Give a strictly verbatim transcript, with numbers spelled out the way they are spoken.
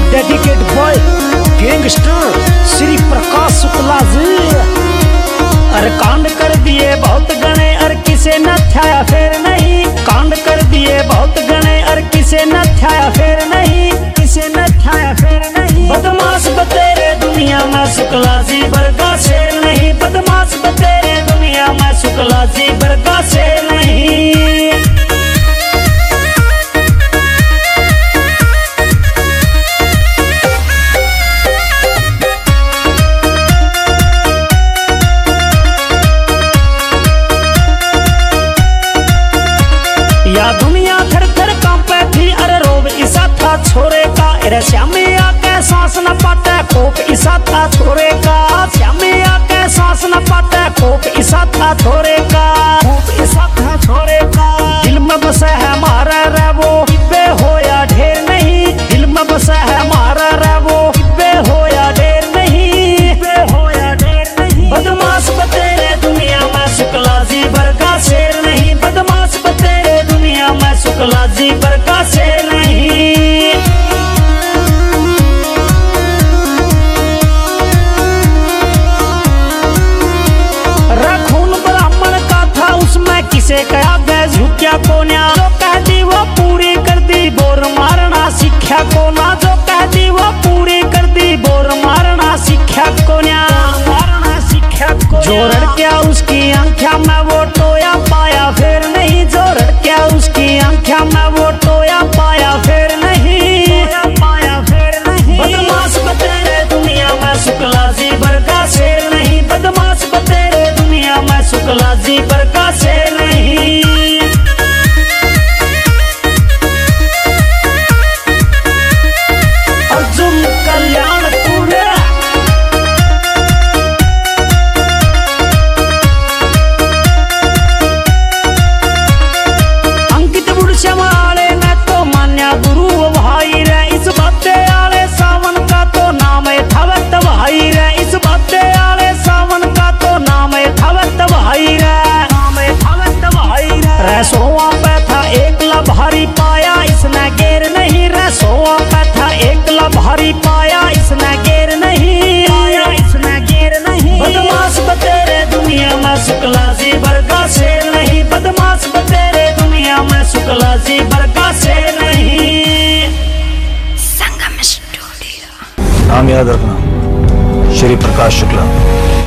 Dedicate boy gangster Shri Prakash Shukla ji. अरे कांड कर दिए बहुत गणे और किसे न थाया फेर नहीं। कांड कर दिए बहुत गणे और किसे न थाया फेर नहीं। किसे न थाया फेर नहीं। बदमाश बतेरे दुनिया में शुक्ला जी बरगा शेर नहीं। बदमाश बतेरे दुनिया में शुक्ला जी बरगा शेर नहीं। या दुनिया थर थर कांपे थी अरे रोब इसा था छोरे का। अरे श्यामे आके सांस न पाते खोप इसा था छोरे का। श्यामे आके सांस न पाते खोप इसा था छोरे का। खोप इसा था छोरे का। दिल में बसा है मारा रे वो इब्बे हो या ढेर नहीं। दिल में बसा है मारा रे वो इब्बे हो या ढेर नहीं। इब्बे हो या ढेर नहीं। बदमाश बतेरे दुनिया में शुक्ला जी बरगा शेर नहीं। बदमाश बतेरे दुनिया में शुक्ला जी बरगा शेर नहीं। रखून ब्राह्मण का था उसमें किसे कहा बैज झुकिया कोन्या। जो कह दी वो पूरी कर दी बोर मारना सीख्या कोना। जो कह दी वो पूरी कर दी बोर मारना सीख्या कोन्या। मारना सीख्या कोन्या। जो रड़क्या उसकी आंख्या में वो टोया पाया फिर नहीं। जो रड़क्या उसकी आंख्या में वो टोया पाया फिर नहीं। पाया फिर नहीं। बदमाश बतेरे दुनिया में शुक्ला जी बरगा शेर नहीं। बदमाश बतेरे दुनिया में शुक्ला जी बरगा शेर नहीं। अर्जुन कल्याणपुर अंकित बुढ़शमाले ने तो मान्या गुरु भाई रे। इस बाते आले सावन का तो नाम है थवत भाई रे। इस बाते आले सावन का तो नाम है थवत भाई रे। नाम है थवत भाई रे। रसोआ पे था एकला भारी पाया इसने गेर नहीं। रसोआ पे था एकला भारी पाया इसने गेर नहीं। पाया इसने गेर नहीं। बदमाश बतेरे दुनिया में शुक्ला जी बरगा शेर नहीं। बदमाश बतेरे दुनिया में शुक्ला जी बरगा शेर नहीं। संगम स्टूडियो। नाम याद रखना, श्री प्रकाश शुक्ला।